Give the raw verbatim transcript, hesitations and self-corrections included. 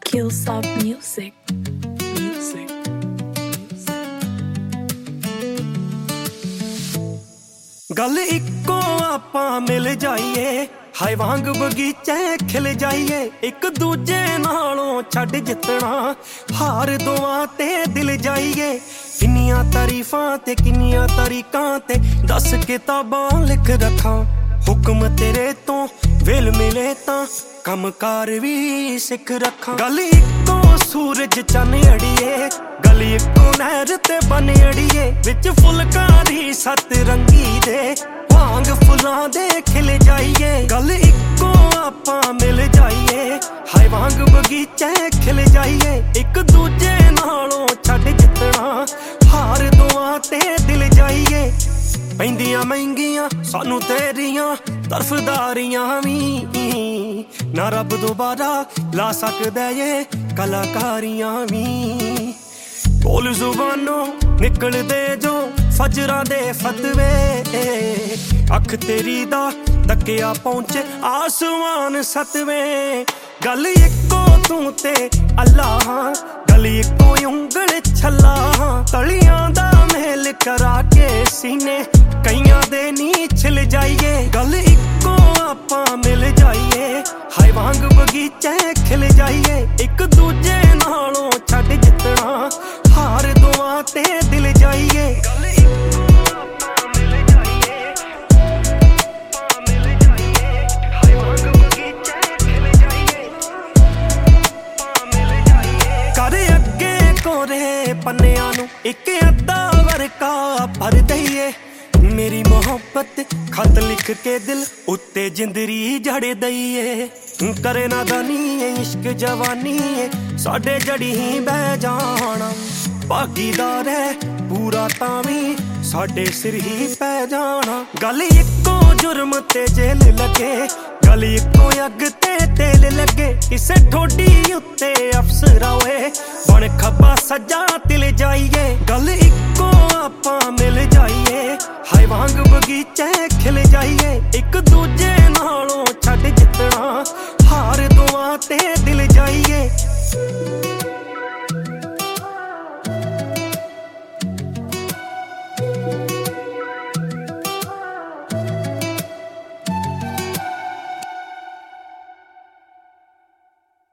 Killsoft Music. Music. गल इक्को आपां मिल जाइए, हाय वांग बगीचे खिल जाइए। एक दूजे नालों छड़ जितना, हार दोआं ते दिल जाइए। किन्नियां तारीफां ते किन्नियां तरीकां ते दस किताबां लिख रखां। हुक्म तेरे तो वेल मिले तां कम कार भी सिख रखां। गल इक्को सूरज चन अड़िए, गल इक्को नहर ते बन अड़िए। विच फुलकारी सत रंगी दे भांग फुलां दे खिल जाइए। गल इक्को आपां मिल जाइए, हाय वांग बगीचे खिल जाइए। एक दूजे नालों छड़ जितना, हार दोआं ते दिल जाइए। पैंदियां महंगियां सानू तेरियां तरफदारियां वी, ना रब दोबारा ला सकदा ये कलाकारियां वी। बोल जुबानों निकलदे जो फजरां दे फतवे, अख तेरी दा तकिया पहुंचे आसमान सतवें। गल इक्को तू ते अल्लाह, गल इक्को उंगल छला। तलियां दा मेल करा के सीने कईयां दे नी छिल जाइए। गल इक्को आपां मिल जाइए, हाय वांग बगीचे खिल जाइए। एक दूजे नालों छड़ जितना, हार दोआं ते दिल जाइए। गल इक्को आपां मिल जाइए, आपां मिल जाइए। हाय वांग बगीचे खिल जाइए, आपां मिल जाइए। कर अगे कोरे पन्नियां नू इक अद्धा वरका भर दईए। मेरी मोहब्बत खत लिख के दिल उत्ते जिंदरी जड़ दईए। करे ना दानी इश्क जवानी साडे जड़ी ही बह जाना। भागीदार है पूरा तावी साडे सिर ही पै जाना। गल इक्को जुर्म ते जेल लगे, गल इक्को अग ते तेल लगे। इसे ठोडी उत्ते अफसर होए बन खब्बा सज्जा तिल जाइए। गल इक्को आपां मिल जाइए, हाय वांग बगीचे खिल जाइए। एक दूजे